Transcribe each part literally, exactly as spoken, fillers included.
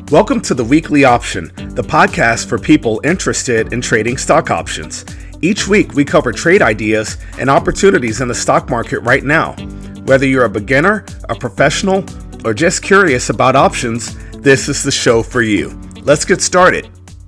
Welcome to the Weekly Option, the podcast for people interested in trading stock options. Each week, we cover trade ideas and opportunities in the stock market right now. Whether you're a beginner, a professional, or just curious about options, this is the show for you. Let's get started.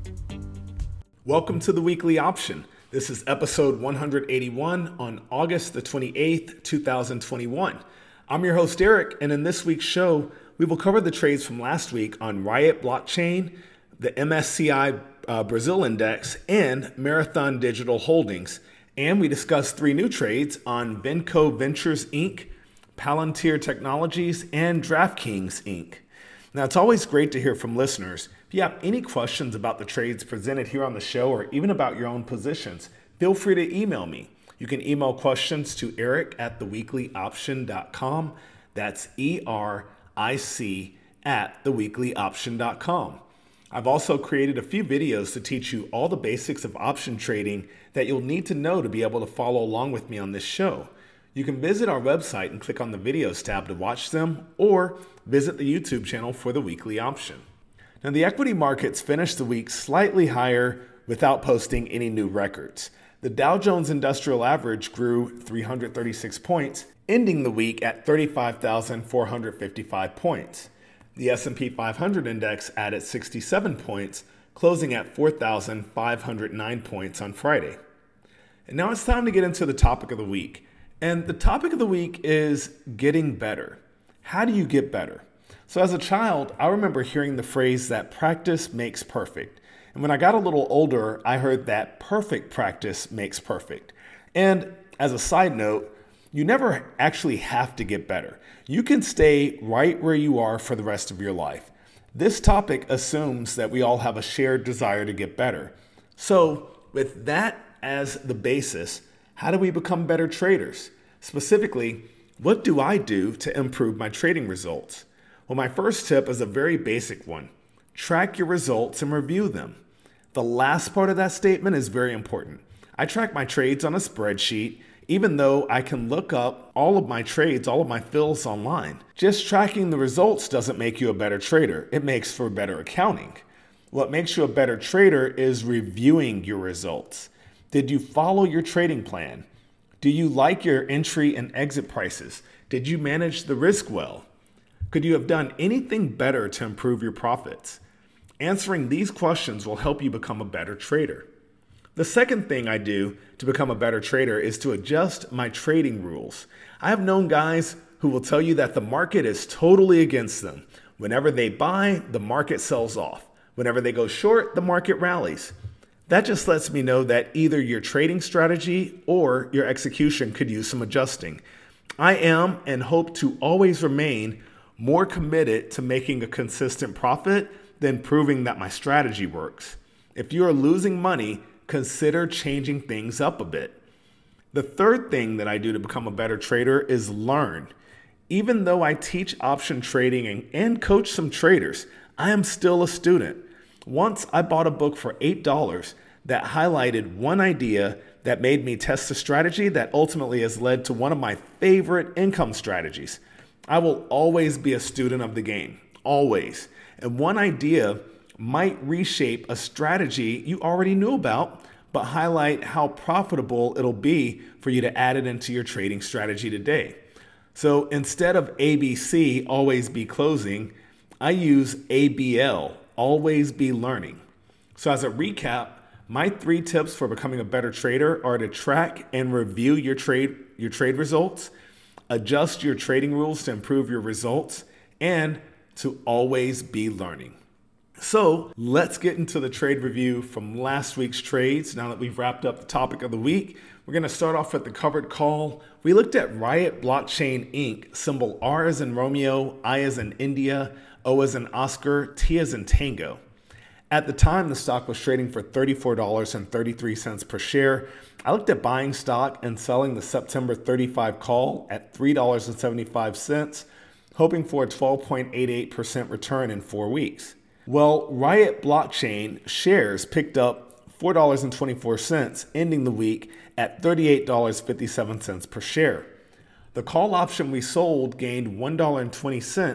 Welcome to the Weekly Option. This is episode one eighty-one on August the twenty-eighth, two thousand twenty-one. I'm your host, Eric, and in this week's show, we will cover the trades from last week on Riot Blockchain, the M S C I uh, Brazil Index, and Marathon Digital Holdings. And we discuss three new trades on Venco Ventures Incorporated, Palantir Technologies, and DraftKings Incorporated. Now, it's always great to hear from listeners. If you have any questions about the trades presented here on the show or even about your own positions, feel free to email me. You can email questions to eric at the weekly option dot com. That's E R I C at the weekly option dot com. I've also created a few videos to teach you all the basics of option trading that you'll need to know to be able to follow along with me on this show. You can visit our website and click on the videos tab to watch them, or visit the YouTube channel for the Weekly Option. Now, the equity markets finished the week slightly higher without posting any new records. The Dow Jones Industrial Average grew three hundred thirty-six points, ending the week at thirty-five thousand four hundred fifty-five points. The S and P five hundred index added sixty-seven points, closing at four thousand five hundred nine points on Friday. And now it's time to get into the topic of the week. And the topic of the week is getting better. How do you get better? So as a child, I remember hearing the phrase that practice makes perfect. And when I got a little older, I heard that perfect practice makes perfect. And as a side note, you never actually have to get better. You can stay right where you are for the rest of your life. This topic assumes that we all have a shared desire to get better. So with that as the basis, how do we become better traders? Specifically, what do I do to improve my trading results? Well, my first tip is a very basic one. Track your results and review them. The last part of that statement is very important. I track my trades on a spreadsheet, even though I can look up all of my trades, all of my fills online. Just tracking the results doesn't make you a better trader. It makes for better accounting. What makes you a better trader is reviewing your results. Did you follow your trading plan? Do you like your entry and exit prices? Did you manage the risk well? Could you have done anything better to improve your profits? Answering these questions will help you become a better trader. The second thing I do to become a better trader is to adjust my trading rules. I have known guys who will tell you that the market is totally against them. Whenever they buy, the market sells off. Whenever they go short, the market rallies. That just lets me know that either your trading strategy or your execution could use some adjusting. I am and hope to always remain more committed to making a consistent profit than proving that my strategy works. If you are losing money, consider changing things up a bit. The third thing that I do to become a better trader is learn. Even though I teach option trading and, and coach some traders, I am still a student. Once I bought a book for eight dollars that highlighted one idea that made me test a strategy that ultimately has led to one of my favorite income strategies. I will always be a student of the game, always. And one idea might reshape a strategy you already knew about, but highlight how profitable it'll be for you to add it into your trading strategy today. So instead of A B C, always be closing, I use A B L, always be learning. So as a recap, my three tips for becoming a better trader are to track and review your trade, your trade results, adjust your trading rules to improve your results, and to always be learning. So let's get into the trade review from last week's trades. Now that we've wrapped up the topic of the week, we're going to start off with the covered call. We looked at Riot Blockchain Incorporated, symbol R as in Romeo, I as in India, O as in Oscar, T as in Tango. At the time, the stock was trading for thirty-four dollars and thirty-three cents per share. I looked at buying stock and selling the September thirty-five call at three dollars and seventy-five cents, hoping for a twelve point eight eight percent return in four weeks. Well, Riot Blockchain shares picked up four dollars and twenty-four cents, ending the week at thirty-eight dollars and fifty-seven cents per share. The call option we sold gained one dollar and twenty cents,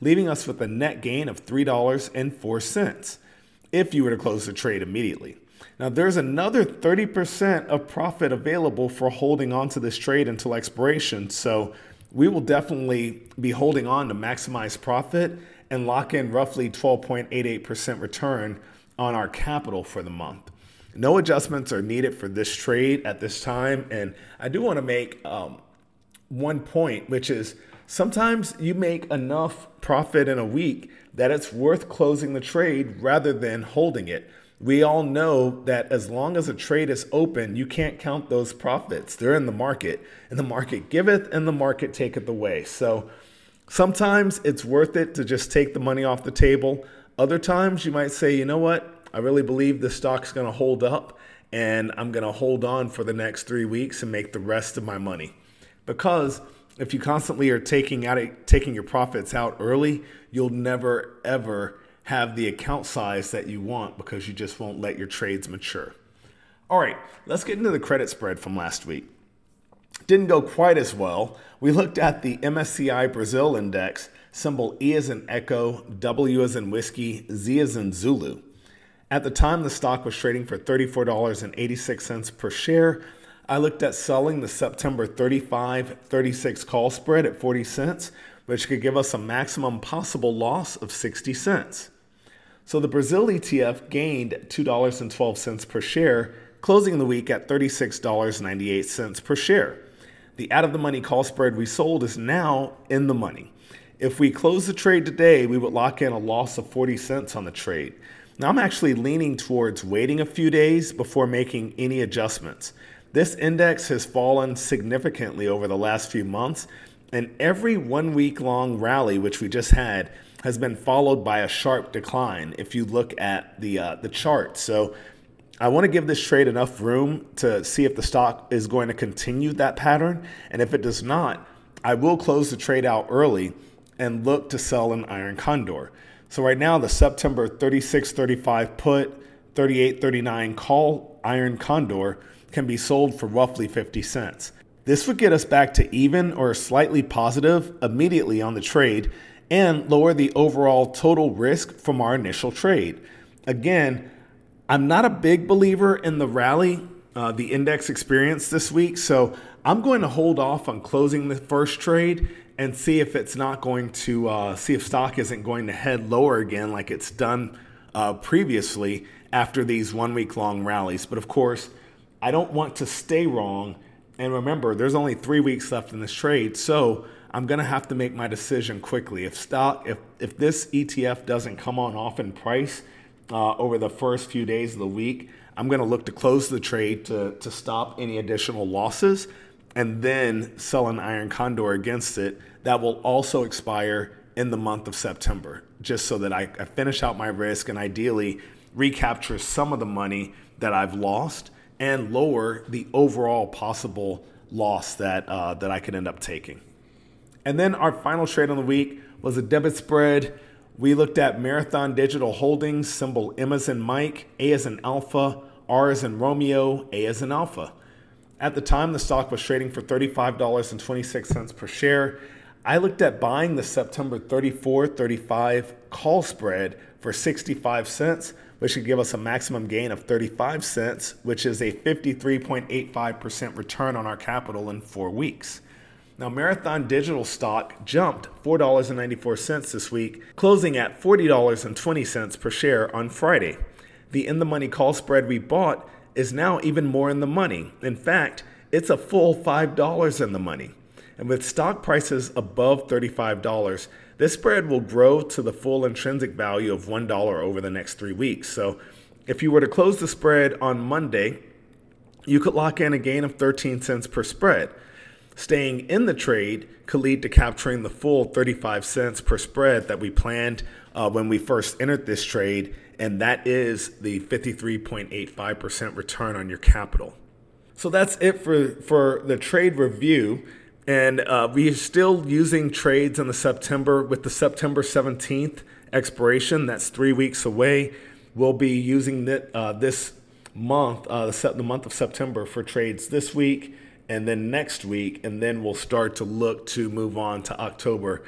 leaving us with a net gain of three dollars and four cents if you were to close the trade immediately. Now, there's another thirty percent of profit available for holding on to this trade until expiration, so we will definitely be holding on to maximize profit and lock in roughly twelve point eight eight percent return on our capital for the month. No adjustments are needed for this trade at this time, and I do want to make um, one point, which is sometimes you make enough profit in a week that it's worth closing the trade rather than holding it. We all know that as long as a trade is open, you can't count those profits. They're in the market, and the market giveth and the market taketh away. So sometimes it's worth it to just take the money off the table. Other times you might say, you know what, I really believe this stock's going to hold up, and I'm going to hold on for the next three weeks and make the rest of my money. Because if you constantly are taking out taking your profits out early, you'll never, ever have the account size that you want because you just won't let your trades mature. All right, let's get into the credit spread from last week. Didn't go quite as well. We looked at the M S C I Brazil Index, symbol E as in Echo, W as in Whiskey, Z as in Zulu. At the time, the stock was trading for thirty-four dollars and eighty-six cents per share. I looked at selling the September thirty-five thirty-six call spread at forty cents, which could give us a maximum possible loss of sixty cents. So the Brazil E T F gained two dollars and twelve cents per share, closing the week at thirty-six dollars and ninety-eight cents per share. The out-of-the-money call spread we sold is now in the money. If we close the trade today, we would lock in a loss of forty cents on the trade. Now, I'm actually leaning towards waiting a few days before making any adjustments. This index has fallen significantly over the last few months, and every one week long rally, which we just had, has been followed by a sharp decline if you look at the uh, the chart. So I want to give this trade enough room to see if the stock is going to continue that pattern. And if it does not, I will close the trade out early and look to sell an iron condor. So right now, the September thirty-six thirty-five put, thirty-eight thirty-nine call iron condor can be sold for roughly fifty cents. This would get us back to even or slightly positive immediately on the trade and lower the overall total risk from our initial trade. Again, I'm not a big believer in the rally uh, the index experienced this week, so I'm going to hold off on closing the first trade and see if it's not going to, uh, see if stock isn't going to head lower again like it's done uh, previously after these one week long rallies. But of course, I don't want to stay wrong. And remember, there's only three weeks left in this trade, so I'm going to have to make my decision quickly. If stock, if if this E T F doesn't come on off in price uh, over the first few days of the week, I'm going to look to close the trade to, to stop any additional losses and then sell an iron condor against it. That will also expire in the month of September, just so that I, I finish out my risk and ideally recapture some of the money that I've lost and lower the overall possible loss that uh, that I could end up taking. And then our final trade on the week was a debit spread. We looked at Marathon Digital Holdings, symbol M as in Mike, A as in Alpha, R as in Romeo, A as in Alpha. At the time, the stock was trading for thirty-five dollars and twenty-six cents per share. I looked at buying the September thirty-four thirty-five call spread for sixty-five cents, which could give us a maximum gain of thirty-five cents, which is a fifty-three point eight five percent return on our capital in four weeks. Now, Marathon Digital stock jumped four dollars and ninety-four cents this week, closing at forty dollars and twenty cents per share on Friday. The in-the-money call spread we bought is now even more in the money. In fact, it's a full five dollars in the money. And with stock prices above thirty-five dollars, this spread will grow to the full intrinsic value of one dollar over the next three weeks. So if you were to close the spread on Monday, you could lock in a gain of thirteen cents per spread. Staying in the trade could lead to capturing the full thirty-five cents per spread that we planned uh, when we first entered this trade, and that is the fifty-three point eight five percent return on your capital. So that's it for, for the trade review. And uh, we are still using trades in the September with the September seventeenth expiration. That's three weeks away. We'll be using that, uh, this month, uh, the, the month of September, for trades this week and then next week. And then we'll start to look to move on to October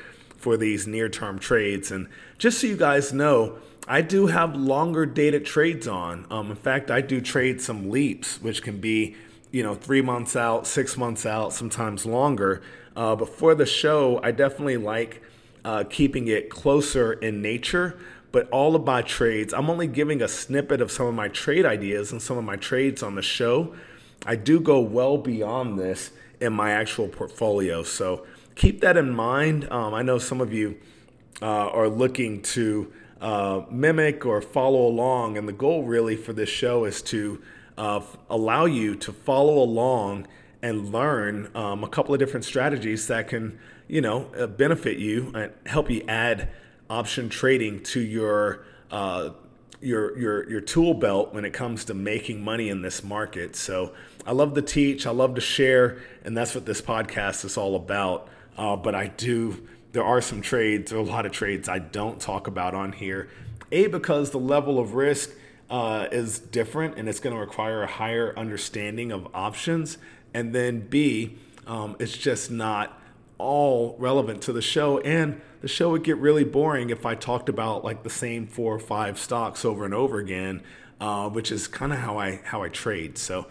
for these near-term trades. And just so you guys know, I do have longer dated trades on. Um, in fact, I do trade some leaps, which can be, you know, three months out, six months out, sometimes longer. Uh, but for the show, I definitely like uh, keeping it closer in nature. But all of my trades, I'm only giving a snippet of some of my trade ideas and some of my trades on the show. I do go well beyond this in my actual portfolio. So keep that in mind. Um, I know some of you uh, are looking to uh, mimic or follow along. And the goal really for this show is to uh, allow you to follow along and learn um, a couple of different strategies that can, you know, uh, benefit you and help you add option trading to your uh, your your your tool belt when it comes to making money in this market. So I love to teach, I love to share, and that's what this podcast is all about. Uh, but I do, there are some trades, there are a lot of trades I don't talk about on here. A, because the level of risk uh, is different and it's going to require a higher understanding of options. And then B, um, it's just not all relevant to the show, and the show would get really boring if I talked about like the same four or five stocks over and over again, uh, which is kind of how I how I trade. So,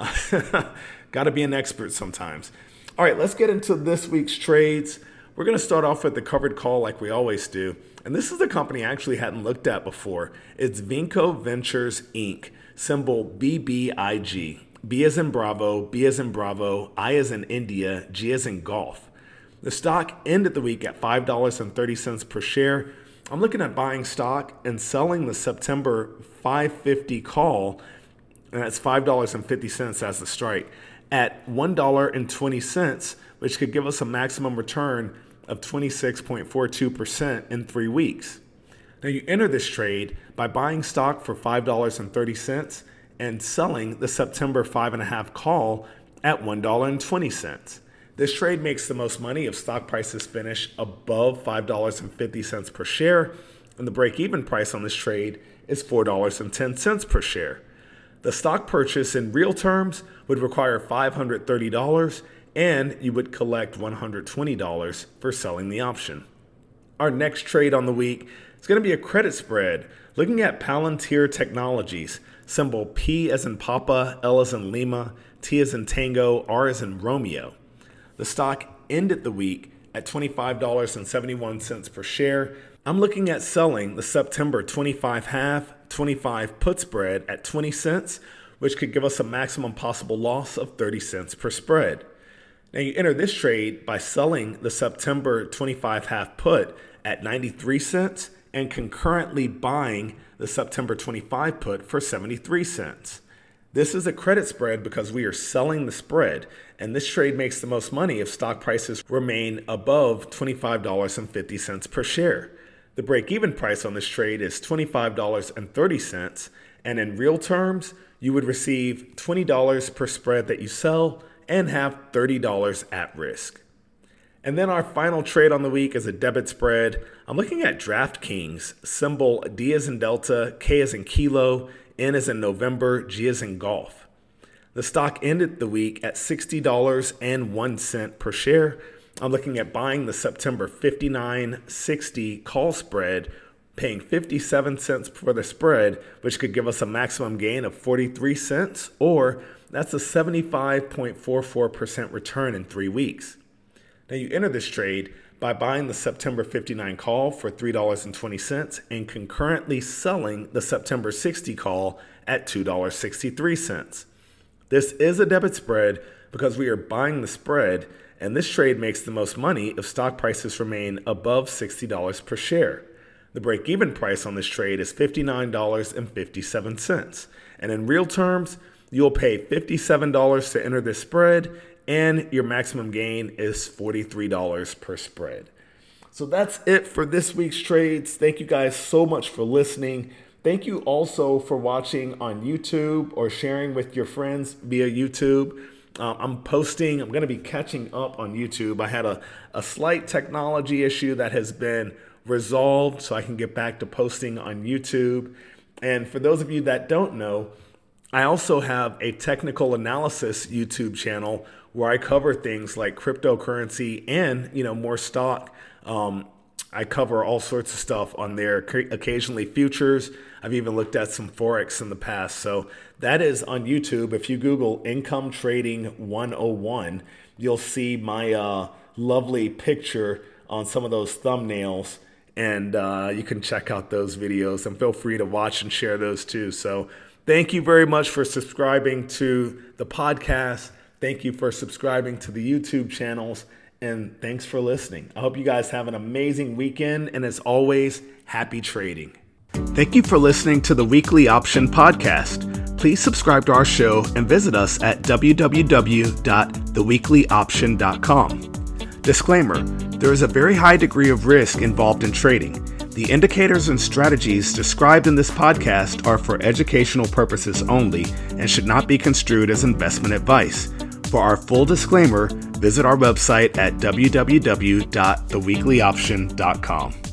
uh, got to be an expert sometimes. All right, let's get into this week's trades. We're going to start off with the covered call like we always do, and this is a company I actually hadn't looked at before. It's Vinco Ventures Incorporated, symbol B B I G. B as in Bravo, B as in Bravo, I as in India, G as in Golf. The stock ended the week at five dollars and thirty cents per share. I'm looking at buying stock and selling the September five fifty call, and that's five dollars and fifty cents as the strike, at one dollar and twenty cents, which could give us a maximum return of twenty-six point four two percent in three weeks. Now you enter this trade by buying stock for five dollars and thirty cents and selling the September five and a half call at one dollar and twenty cents. This trade makes the most money if stock prices finish above five dollars and fifty cents per share, and the break-even price on this trade is four dollars and ten cents per share. The stock purchase in real terms would require five hundred thirty dollars, and you would collect one hundred twenty dollars for selling the option. Our next trade on the week is going to be a credit spread, looking at Palantir Technologies, symbol P as in Papa, L as in Lima, T as in Tango, R as in Romeo. The stock ended the week at twenty-five dollars and seventy-one cents per share. I'm looking at selling the September twenty-five half, twenty-five put spread at twenty cents, which could give us a maximum possible loss of thirty cents per spread. Now you enter this trade by selling the September twenty-five half put at ninety-three cents and concurrently buying the September twenty-five put for seventy-three cents. This is a credit spread because we are selling the spread, and this trade makes the most money if stock prices remain above twenty-five dollars and fifty cents per share. The break-even price on this trade is twenty-five dollars and thirty cents, and in real terms, you would receive twenty dollars per spread that you sell and have thirty dollars at risk. And then our final trade on the week is a debit spread. I'm looking at DraftKings, symbol D as in Delta, K as in Kilo, N as in November, G as in Golf. The stock ended the week at sixty dollars and one cent per share. I'm looking at buying the September fifty-nine sixty call spread, paying fifty-seven cents for the spread, which could give us a maximum gain of forty-three cents, or that's a seventy-five point four four percent return in three weeks. Now you enter this trade by buying the September fifty-nine call for three dollars and twenty cents and concurrently selling the September sixty call at two dollars and sixty-three cents. This is a debit spread because we are buying the spread, and this trade makes the most money if stock prices remain above sixty dollars per share. The break-even price on this trade is fifty-nine dollars and fifty-seven cents, and in real terms, you'll pay fifty-seven dollars to enter this spread, and your maximum gain is forty-three dollars per spread. So that's it for this week's trades. Thank you guys so much for listening. Thank you also for watching on YouTube or sharing with your friends via YouTube. Uh, I'm posting, I'm going to be catching up on YouTube. I had a, a slight technology issue that has been resolved, so I can get back to posting on YouTube. And for those of you that don't know, I also have a technical analysis YouTube channel where I cover things like cryptocurrency and, you know, more stock um, I cover all sorts of stuff on there, occasionally futures. I've even looked at some Forex in the past. So that is on YouTube. If you Google Income Trading one oh one, you'll see my uh, lovely picture on some of those thumbnails. And uh, you can check out those videos and feel free to watch and share those too. So thank you very much for subscribing to the podcast. Thank you for subscribing to the YouTube channels. And thanks for listening. I hope you guys have an amazing weekend. And as always, happy trading. Thank you for listening to the Weekly Option Podcast. Please subscribe to our show and visit us at w w w dot the weekly option dot com. Disclaimer, there is a very high degree of risk involved in trading. The indicators and strategies described in this podcast are for educational purposes only and should not be construed as investment advice. For our full disclaimer, visit our website at w w w dot the weekly option dot com.